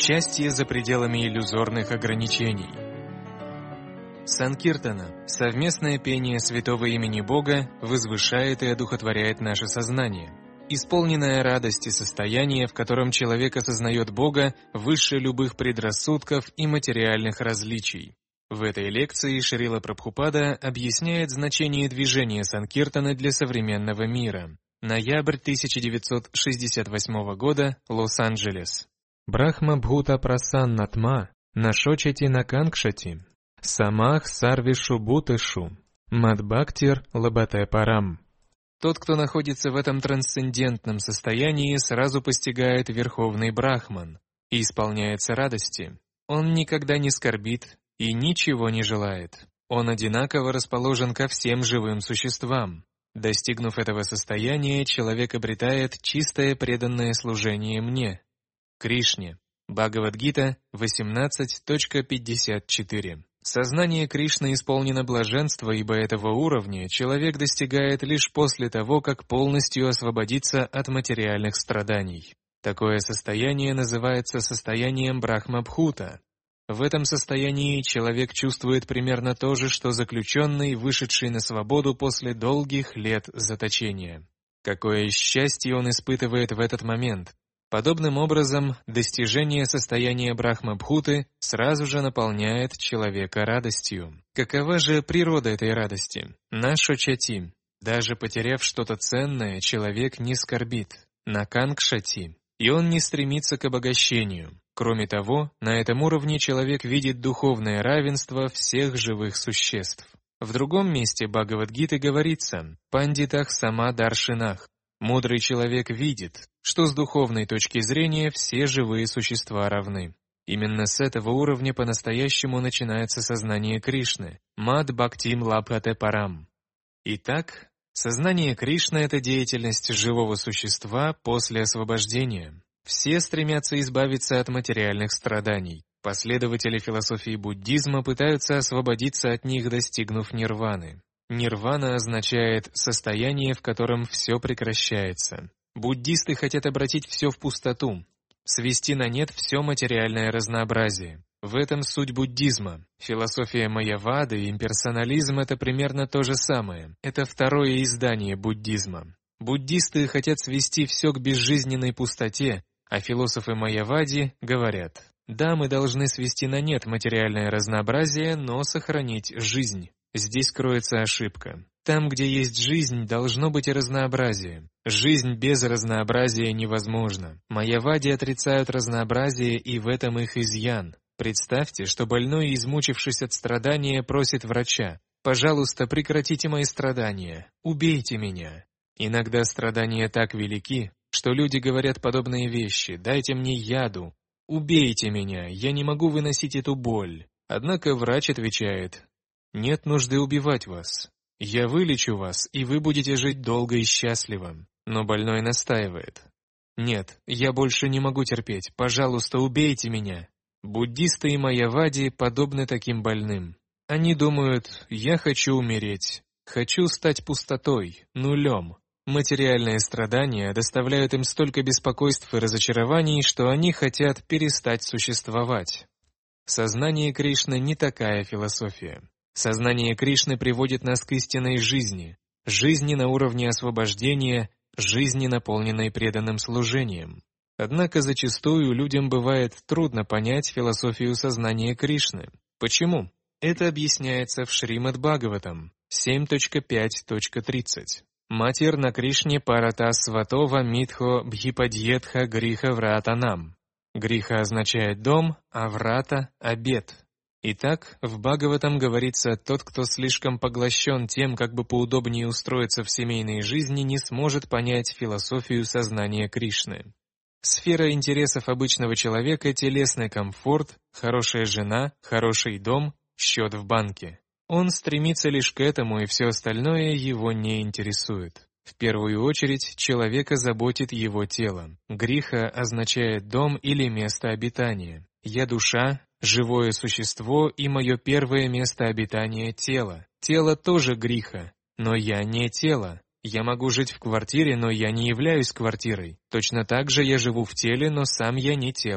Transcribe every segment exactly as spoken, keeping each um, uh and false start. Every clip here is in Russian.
Счастье за пределами иллюзорных ограничений. Санкиртана, совместное пение святого имени Бога, возвышает и одухотворяет наше сознание. Исполненное радости состояние, в котором человек осознает Бога выше любых предрассудков и материальных различий. В этой лекции Шрила Прабхупада объясняет значение движения Санкиртаны для современного мира. Ноябрь тысяча девятьсот шестьдесят восьмого года, Лос-Анджелес. Брахма Бхута Прасаннатма, Нашочати Наканкшати, Самах Сарвишу Бутышу, Мадбхактир Лабате Парам. Тот, кто находится в этом трансцендентном состоянии, сразу постигает Верховный Брахман и исполняется радости. Он никогда не скорбит и ничего не желает. Он одинаково расположен ко всем живым существам. Достигнув этого состояния, человек обретает чистое преданное служение мне, Кришне. Бхагавад-гита восемнадцать пятьдесят четыре. Сознание Кришны исполнено блаженства, ибо этого уровня человек достигает лишь после того, как полностью освободится от материальных страданий. Такое состояние называется состоянием Брахма-бхута. В этом состоянии человек чувствует примерно то же, что заключенный, вышедший на свободу после долгих лет заточения. Какое счастье он испытывает в этот момент! Подобным образом, достижение состояния Брахма-бхуты сразу же наполняет человека радостью. Какова же природа этой радости? Нашочати. Даже потеряв что-то ценное, человек не скорбит. Наканкшати. И он не стремится к обогащению. Кроме того, на этом уровне человек видит духовное равенство всех живых существ. В другом месте Бхагавад-гиты говорится «Пандитах сама даршинах». Мудрый человек видит, что с духовной точки зрения все живые существа равны. Именно с этого уровня по-настоящему начинается сознание Кришны, Мад Бхактим Лабхате Парам. Итак, сознание Кришны — это деятельность живого существа после освобождения. Все стремятся избавиться от материальных страданий. Последователи философии буддизма пытаются освободиться от них, достигнув нирваны. Нирвана означает состояние, в котором все прекращается. Буддисты хотят обратить все в пустоту, свести на нет все материальное разнообразие. В этом суть буддизма. Философия майявады и имперсонализм — это примерно то же самое. Это второе издание буддизма. Буддисты хотят свести все к безжизненной пустоте, а философы майявади говорят: да, мы должны свести на нет материальное разнообразие, но сохранить жизнь. Здесь кроется ошибка. Там, где есть жизнь, должно быть и разнообразие. Жизнь без разнообразия невозможна. Майявади отрицают разнообразие, и в этом их изъян. Представьте, что больной, измучившись от страдания, просит врача: «Пожалуйста, прекратите мои страдания, убейте меня». Иногда страдания так велики, что люди говорят подобные вещи: «Дайте мне яду, убейте меня, я не могу выносить эту боль». Однако врач отвечает: «Нет нужды убивать вас. Я вылечу вас, и вы будете жить долго и счастливо». Но больной настаивает: «Нет, я больше не могу терпеть, пожалуйста, убейте меня». Буддисты и майявади подобны таким больным. Они думают: «Я хочу умереть, хочу стать пустотой, нулем». Материальные страдания доставляют им столько беспокойств и разочарований, что они хотят перестать существовать. Сознание Кришны не такая философия. Сознание Кришны приводит нас к истинной жизни, жизни на уровне освобождения, жизни, наполненной преданным служением. Однако зачастую людям бывает трудно понять философию сознания Кришны. Почему? Это объясняется в Шримад-Бхагаватам семь пять тридцать. Матир на Кришне парата сватова митхо бхипадьетха гриха вратанам. Гриха означает дом, а врата — обет. Итак, в Бхагаватам говорится: тот, кто слишком поглощен тем, как бы поудобнее устроиться в семейной жизни, не сможет понять философию сознания Кришны. Сфера интересов обычного человека — телесный комфорт, хорошая жена, хороший дом, счет в банке. Он стремится лишь к этому, и все остальное его не интересует. В первую очередь, человека заботит его тело. Гриха означает дом или место обитания. Я душа, живое существо, и мое первое место обитания — тело. Тело тоже гриха, но я не тело. Я могу жить в квартире, но я не являюсь квартирой. Точно так же я живу в теле, но сам я не тело.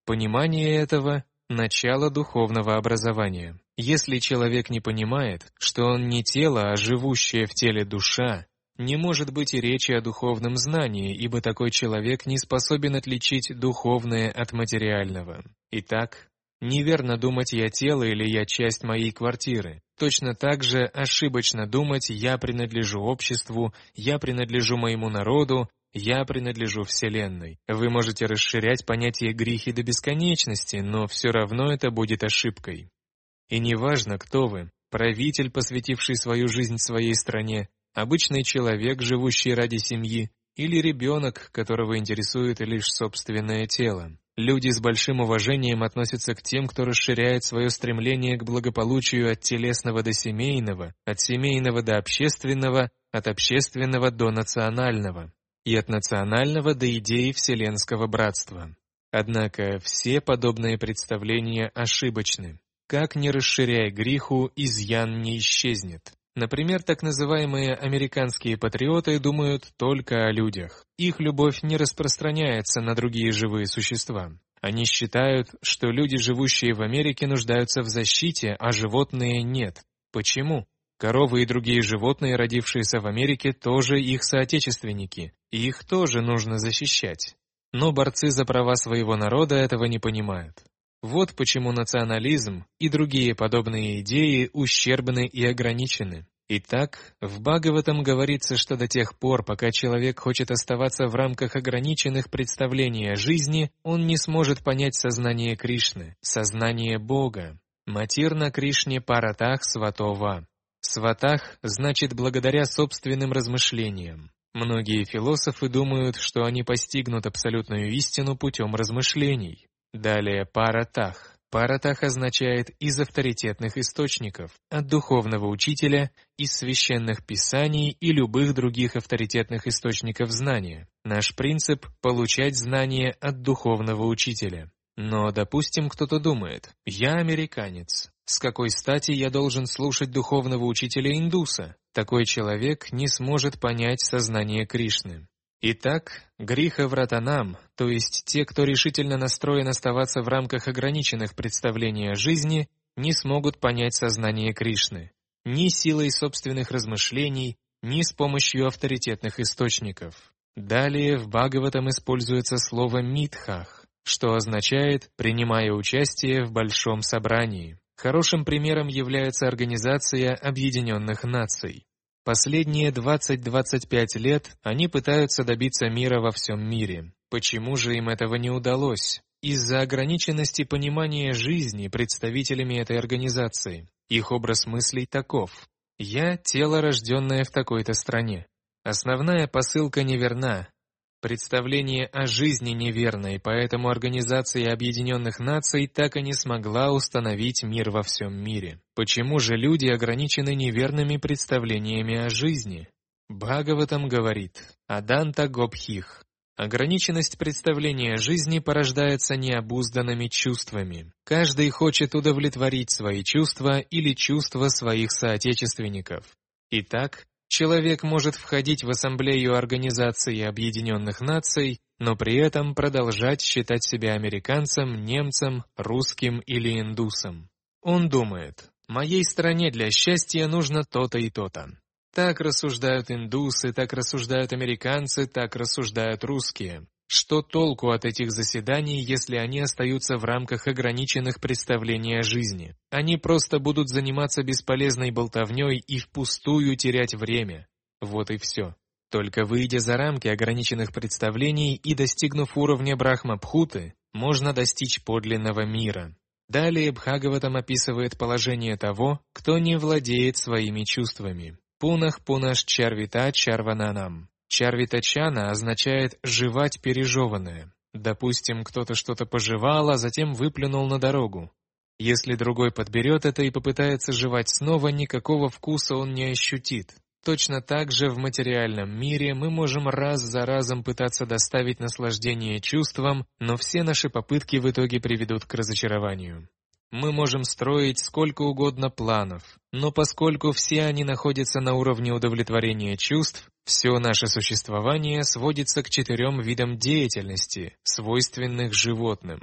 Понимание этого – начало духовного образования. Если человек не понимает, что он не тело, а живущая в теле душа, не может быть и речи о духовном знании, ибо такой человек не способен отличить духовное от материального. Итак, неверно думать «я тело» или «я часть моей квартиры». Точно так же ошибочно думать «я принадлежу обществу», «я принадлежу моему народу», «я принадлежу Вселенной». Вы можете расширять понятие «грехи» до бесконечности, но все равно это будет ошибкой. И неважно, кто вы – правитель, посвятивший свою жизнь своей стране, обычный человек, живущий ради семьи, или ребенок, которого интересует лишь собственное тело. Люди с большим уважением относятся к тем, кто расширяет свое стремление к благополучию от телесного до семейного, от семейного до общественного, от общественного до национального, и от национального до идеи вселенского братства. Однако все подобные представления ошибочны. Как ни расширяй греху, изъян не исчезнет. Например, так называемые американские патриоты думают только о людях. Их любовь не распространяется на другие живые существа. Они считают, что люди, живущие в Америке, нуждаются в защите, а животные нет. Почему? Коровы и другие животные, родившиеся в Америке, тоже их соотечественники, и их тоже нужно защищать. Но борцы за права своего народа этого не понимают. Вот почему национализм и другие подобные идеи ущербны и ограничены. Итак, в Бхагаватам говорится, что до тех пор, пока человек хочет оставаться в рамках ограниченных представлений о жизни, он не сможет понять сознание Кришны, сознание Бога. Матирна Кришне Паратах Сватова. Сватах значит благодаря собственным размышлениям. Многие философы думают, что они постигнут абсолютную истину путем размышлений. Далее паратах. Паратах означает «из авторитетных источников», от духовного учителя, из священных писаний и любых других авторитетных источников знания. Наш принцип – получать знания от духовного учителя. Но, допустим, кто-то думает «я американец». С какой стати я должен слушать духовного учителя-индуса? Такой человек не сможет понять сознание Кришны. Итак, гриха-вратанам, то есть те, кто решительно настроен оставаться в рамках ограниченных представлений о жизни, не смогут понять сознание Кришны ни силой собственных размышлений, ни с помощью авторитетных источников. Далее в Бхагаватам используется слово «митхах», что означает «принимая участие в большом собрании». Хорошим примером является Организация Объединенных Наций. Последние двадцать-двадцать пять лет они пытаются добиться мира во всем мире. Почему же им этого не удалось? Из-за ограниченности понимания жизни представителями этой организации. Их образ мыслей таков: «Я – тело, рожденное в такой-то стране». Основная посылка неверна. Представление о жизни неверно, и поэтому Организация Объединенных Наций так и не смогла установить мир во всем мире. Почему же люди ограничены неверными представлениями о жизни? Бхагаватам говорит «Аданта гобхих». Ограниченность представления о жизни порождается необузданными чувствами. Каждый хочет удовлетворить свои чувства или чувства своих соотечественников. Итак, человек может входить в Ассамблею Организации Объединенных Наций, но при этом продолжать считать себя американцем, немцем, русским или индусом. Он думает: «Моей стране для счастья нужно то-то и то-то». Так рассуждают индусы, так рассуждают американцы, так рассуждают русские. Что толку от этих заседаний, если они остаются в рамках ограниченных представлений о жизни? Они просто будут заниматься бесполезной болтовней и впустую терять время. Вот и все. Только выйдя за рамки ограниченных представлений и достигнув уровня Брахма-Бхуты, можно достичь подлинного мира. Далее Бхагаватам описывает положение того, кто не владеет своими чувствами. Пунах пунаш чарвита чарвананам. Чарвитачана означает «жевать пережеванное». Допустим, кто-то что-то пожевал, а затем выплюнул на дорогу. Если другой подберет это и попытается жевать снова, никакого вкуса он не ощутит. Точно так же в материальном мире мы можем раз за разом пытаться доставить наслаждение чувствам, но все наши попытки в итоге приведут к разочарованию. Мы можем строить сколько угодно планов, но поскольку все они находятся на уровне удовлетворения чувств, все наше существование сводится к четырем видам деятельности, свойственных животным.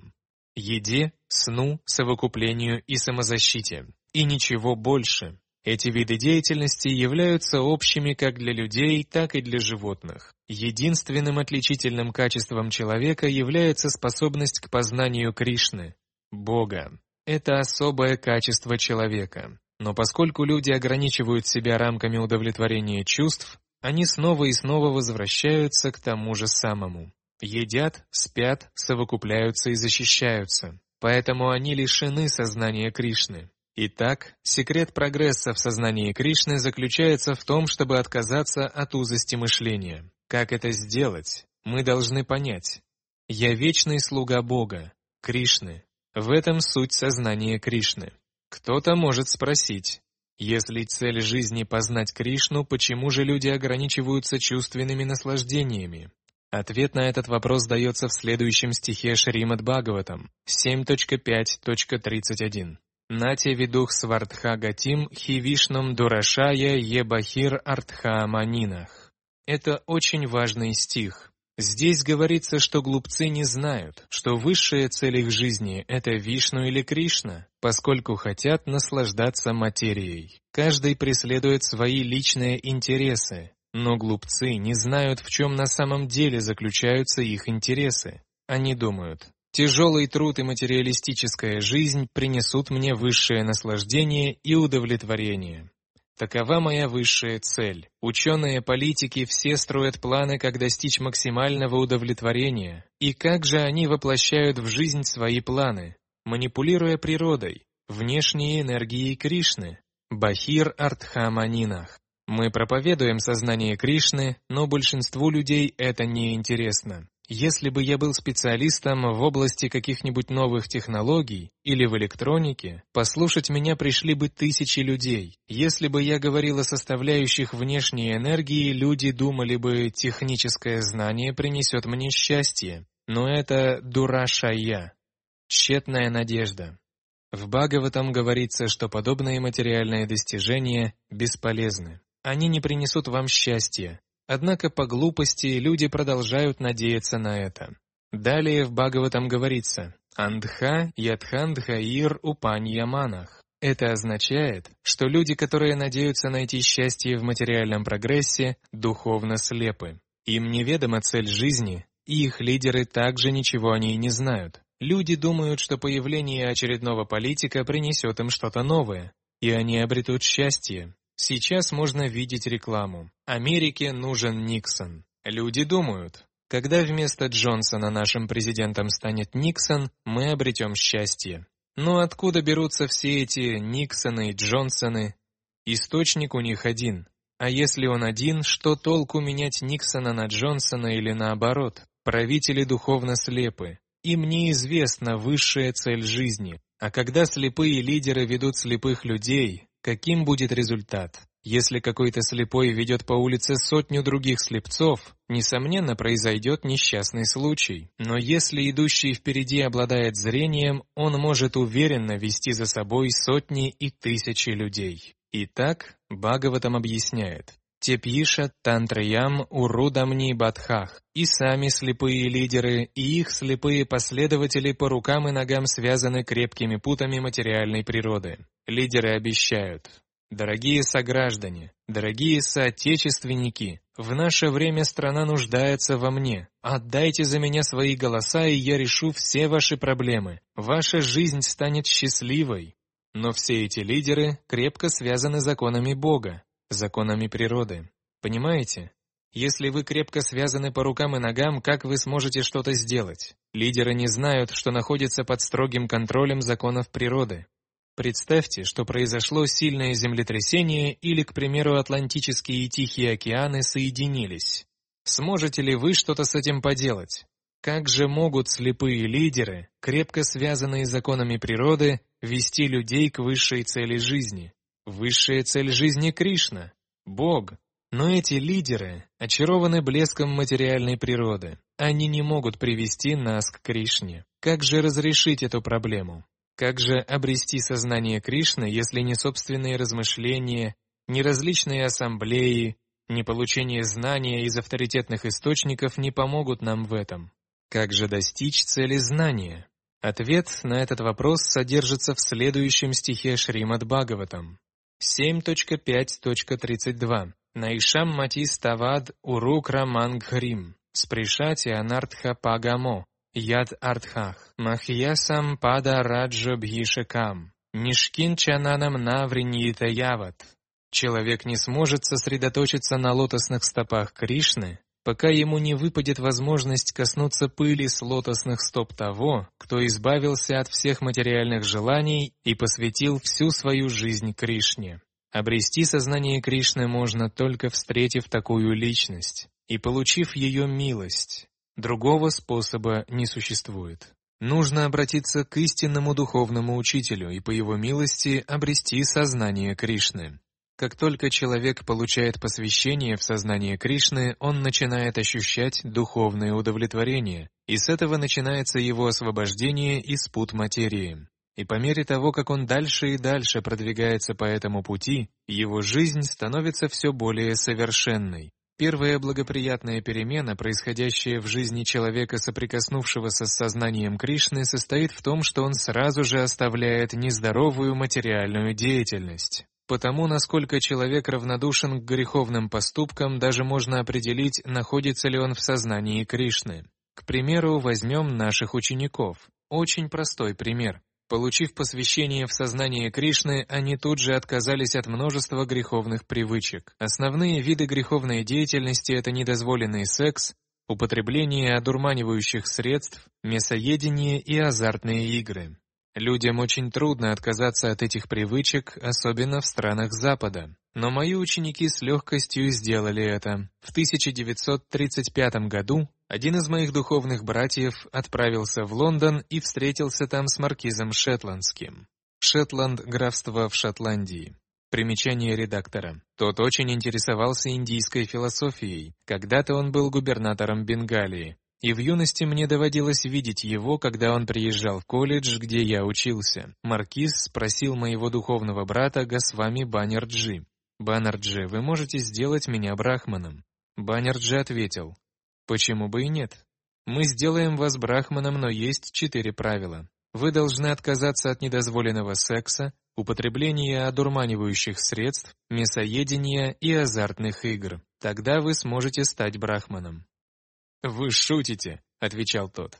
еде, сну, совокуплению и самозащите. И ничего больше. Эти виды деятельности являются общими как для людей, так и для животных. Единственным отличительным качеством человека является способность к познанию Кришны, Бога. Это особое качество человека. Но поскольку люди ограничивают себя рамками удовлетворения чувств, они снова и снова возвращаются к тому же самому. Едят, спят, совокупляются и защищаются. Поэтому они лишены сознания Кришны. Итак, секрет прогресса в сознании Кришны заключается в том, чтобы отказаться от узости мышления. Как это сделать? Мы должны понять. Я вечный слуга Бога, Кришны. В этом суть сознания Кришны. Кто-то может спросить, если цель жизни познать Кришну, почему же люди ограничиваются чувственными наслаждениями? Ответ на этот вопрос дается в следующем стихе Шримад Бхагаватам семь точка пять точка тридцать один. Нати видух свардха гатим хи вишном дурашая ебахир артха манинах. Это очень важный стих. Здесь говорится, что глупцы не знают, что высшая цель их жизни — это Вишну или Кришна, поскольку хотят наслаждаться материей. Каждый преследует свои личные интересы, но глупцы не знают, в чем на самом деле заключаются их интересы. Они думают: тяжелый труд и материалистическая жизнь принесут мне высшее наслаждение и удовлетворение. Такова моя высшая цель. Ученые, политики все строят планы, как достичь максимального удовлетворения. И как же они воплощают в жизнь свои планы? Манипулируя природой, внешней энергией Кришны. Бахир Артха Манинах. Мы проповедуем сознание Кришны, но большинству людей это не интересно. Если бы я был специалистом в области каких-нибудь новых технологий или в электронике, послушать меня пришли бы тысячи людей. Если бы я говорил о составляющих внешней энергии, люди думали бы, техническое знание принесет мне счастье. Но это дурашая, тщетная надежда. В Бхагаватам говорится, что подобные материальные достижения бесполезны. Они не принесут вам счастья. Однако по глупости люди продолжают надеяться на это. Далее в Бхагаватам говорится «Андха ядхандхаир упаньяманах». Это означает, что люди, которые надеются найти счастье в материальном прогрессе, духовно слепы. Им неведома цель жизни, и их лидеры также ничего о ней не знают. Люди думают, что появление очередного политика принесет им что-то новое, и они обретут счастье. Сейчас можно видеть рекламу. Америке нужен Никсон. Люди думают, когда вместо Джонсона нашим президентом станет Никсон, мы обретем счастье. Но откуда берутся все эти Никсоны и Джонсоны? Источник у них один. А если он один, что толку менять Никсона на Джонсона или наоборот? Правители духовно слепы. Им неизвестна высшая цель жизни. А когда слепые лидеры ведут слепых людей, каким будет результат? Если какой-то слепой ведет по улице сотню других слепцов, несомненно, произойдет несчастный случай. Но если идущий впереди обладает зрением, он может уверенно вести за собой сотни и тысячи людей. Итак, Бхагаватам объясняет: «Тепьиша тантраям урудамни бадхах». И сами слепые лидеры, и их слепые последователи по рукам и ногам связаны крепкими путами материальной природы. Лидеры обещают: «Дорогие сограждане, дорогие соотечественники, в наше время страна нуждается во мне. Отдайте за меня свои голоса, и я решу все ваши проблемы. Ваша жизнь станет счастливой». Но все эти лидеры крепко связаны законами Бога, законами природы. Понимаете? Если вы крепко связаны по рукам и ногам, как вы сможете что-то сделать? Лидеры не знают, что находятся под строгим контролем законов природы. Представьте, что произошло сильное землетрясение или, к примеру, Атлантические и Тихие океаны соединились. Сможете ли вы что-то с этим поделать? Как же могут слепые лидеры, крепко связанные законами природы, вести людей к высшей цели жизни? Высшая цель жизни — Кришна, Бог. Но эти лидеры очарованы блеском материальной природы. Они не могут привести нас к Кришне. Как же разрешить эту проблему? Как же обрести сознание Кришны, если ни собственные размышления, ни различные ассамблеи, ни получение знания из авторитетных источников не помогут нам в этом? Как же достичь цели знания? Ответ на этот вопрос содержится в следующем стихе Шримад Бхагаватам. семь точка пять точка тридцать два. Наишам мати ставад урукра мангхрим. Спришати анартха пагамо. Яд артхах. Махьясам пада раджа бхишакам. Нишкин чананам навриньита яват. Человек не сможет сосредоточиться на лотосных стопах Кришны, пока ему не выпадет возможность коснуться пыли с лотосных стоп того, кто избавился от всех материальных желаний и посвятил всю свою жизнь Кришне. Обрести сознание Кришны можно только встретив такую личность и получив ее милость. Другого способа не существует. Нужно обратиться к истинному духовному учителю и по его милости обрести сознание Кришны. Как только человек получает посвящение в сознание Кришны, он начинает ощущать духовное удовлетворение, и с этого начинается его освобождение из пут материи. И по мере того, как он дальше и дальше продвигается по этому пути, его жизнь становится все более совершенной. Первая благоприятная перемена, происходящая в жизни человека, соприкоснувшегося с сознанием Кришны, состоит в том, что он сразу же оставляет нездоровую материальную деятельность. Потому, насколько человек равнодушен к греховным поступкам, даже можно определить, находится ли он в сознании Кришны. К примеру, возьмем наших учеников. Очень простой пример. Получив посвящение в сознание Кришны, они тут же отказались от множества греховных привычек. Основные виды греховной деятельности — это недозволенный секс, употребление одурманивающих средств, мясоедение и азартные игры. Людям очень трудно отказаться от этих привычек, особенно в странах Запада. Но мои ученики с легкостью сделали это. В тысяча девятьсот тридцать пятом году один из моих духовных братьев отправился в Лондон и встретился там с маркизом Шетландским. Шетланд — графство в Шотландии. Примечание редактора. Тот очень интересовался индийской философией. Когда-то он был губернатором Бенгалии. И в юности мне доводилось видеть его, когда он приезжал в колледж, где я учился. Маркиз спросил моего духовного брата Госвами Баннерджи: «Баннерджи, вы можете сделать меня брахманом?» Баннерджи ответил: «Почему бы и нет? Мы сделаем вас брахманом, но есть четыре правила. Вы должны отказаться от недозволенного секса, употребления одурманивающих средств, мясоедения и азартных игр. Тогда вы сможете стать брахманом». «Вы шутите», — отвечал тот.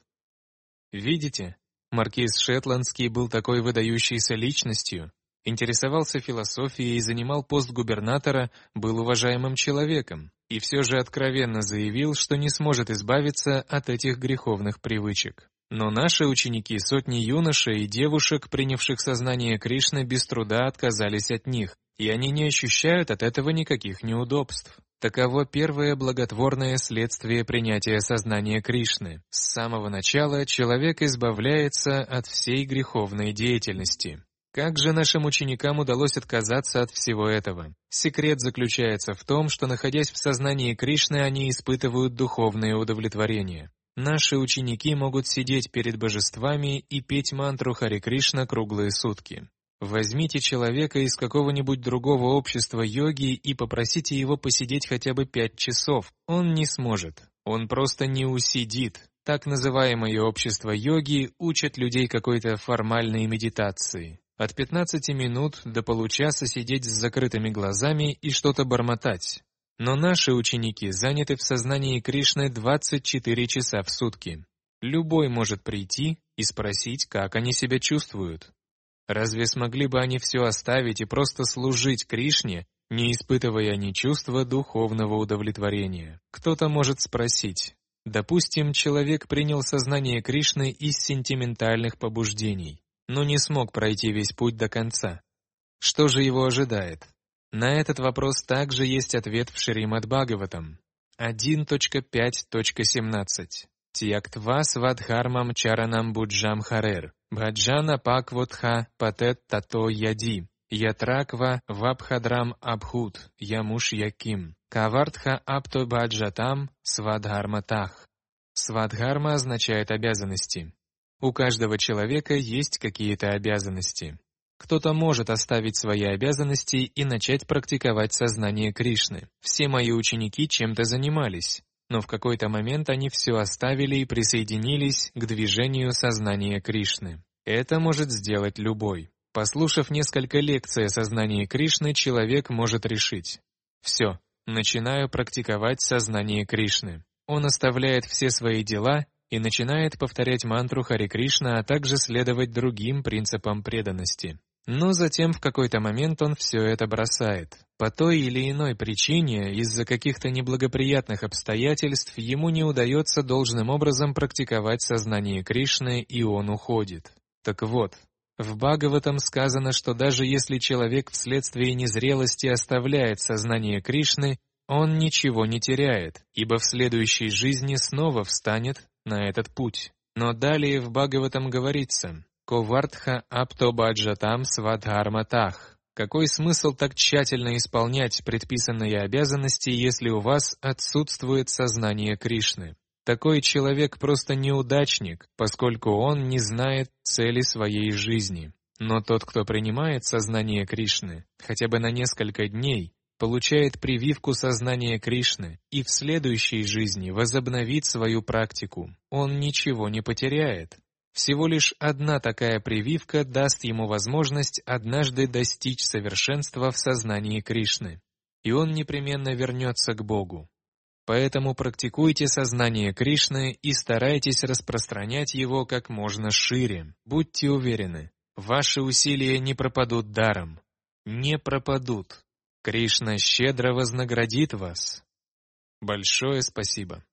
Видите, маркиз Шетландский был такой выдающейся личностью, интересовался философией и занимал пост губернатора, был уважаемым человеком, и все же откровенно заявил, что не сможет избавиться от этих греховных привычек. Но наши ученики, сотни юношей и девушек, принявших сознание Кришны, без труда отказались от них, и они не ощущают от этого никаких неудобств. Таково первое благотворное следствие принятия сознания Кришны. С самого начала человек избавляется от всей греховной деятельности. Как же нашим ученикам удалось отказаться от всего этого? Секрет заключается в том, что, находясь в сознании Кришны, они испытывают духовное удовлетворение. Наши ученики могут сидеть перед божествами и петь мантру Харе Кришна круглые сутки. Возьмите человека из какого-нибудь другого общества йоги и попросите его посидеть хотя бы пять часов. Он не сможет. Он просто не усидит. Так называемое общество йоги учат людей какой-то формальной медитации. От пятнадцати минут до получаса сидеть с закрытыми глазами и что-то бормотать. Но наши ученики заняты в сознании Кришны двадцать четыре часа в сутки. Любой может прийти и спросить, как они себя чувствуют. Разве смогли бы они все оставить и просто служить Кришне, не испытывая ни чувства духовного удовлетворения? Кто-то может спросить: допустим, человек принял сознание Кришны из сентиментальных побуждений, но не смог пройти весь путь до конца. Что же его ожидает? На этот вопрос также есть ответ в Шримад Бхагаватам один точка пять точка семнадцать. Тьяктва свадхармам чаранам буджам харер. Бхаджана паквотха патет тато яди. Ятраква вабхадрам абхут ямуш яким. Кавартха апто баджатам свадхарматах. Свадхарма означает обязанности. У каждого человека есть какие-то обязанности. Кто-то может оставить свои обязанности и начать практиковать сознание Кришны. Все мои ученики чем-то занимались. но в какой-то момент они все оставили и присоединились к движению сознания Кришны. Это может сделать любой. Послушав несколько лекций о сознании Кришны, человек может решить: «Все, начинаю практиковать сознание Кришны». Он оставляет все свои дела и начинает повторять мантру Харе Кришна, а также следовать другим принципам преданности. Но затем в какой-то момент он все это бросает. По той или иной причине, из-за каких-то неблагоприятных обстоятельств, ему не удается должным образом практиковать сознание Кришны, и он уходит. Так вот, в Бхагаватам сказано, что даже если человек вследствие незрелости оставляет сознание Кришны, он ничего не теряет, ибо в следующей жизни снова встанет на этот путь. Но далее в Бхагаватам говорится: «Ковартха аптобаджатам свадхарматах». Какой смысл так тщательно исполнять предписанные обязанности, если у вас отсутствует сознание Кришны? Такой человек просто неудачник, поскольку он не знает цели своей жизни. Но тот, кто принимает сознание Кришны, хотя бы на несколько дней, получает прививку сознания Кришны и в следующей жизни возобновит свою практику. Он ничего не потеряет. Всего лишь одна такая прививка даст ему возможность однажды достичь совершенства в сознании Кришны, и он непременно вернется к Богу. Поэтому практикуйте сознание Кришны и старайтесь распространять его как можно шире. Будьте уверены, ваши усилия не пропадут даром. Не пропадут. Кришна щедро вознаградит вас. Большое спасибо.